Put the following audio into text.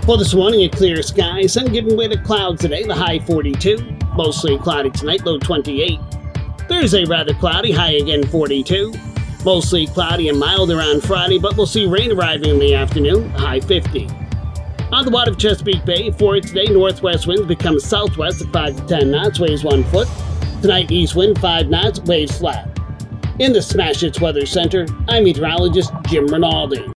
Well, this morning, a clear sky, sun giving way to clouds today, the high 42. Mostly cloudy tonight, low 28. Thursday, rather cloudy, high again 42. Mostly cloudy and mild around Friday, but we'll see rain arriving in the afternoon, high 50. On the water of Chesapeake Bay, for today, northwest winds become southwest at 5 to 10 knots, waves 1 foot. Tonight, east wind 5 knots, waves flat. In the Smash Hits Weather Center, I'm meteorologist Jim Rinaldi.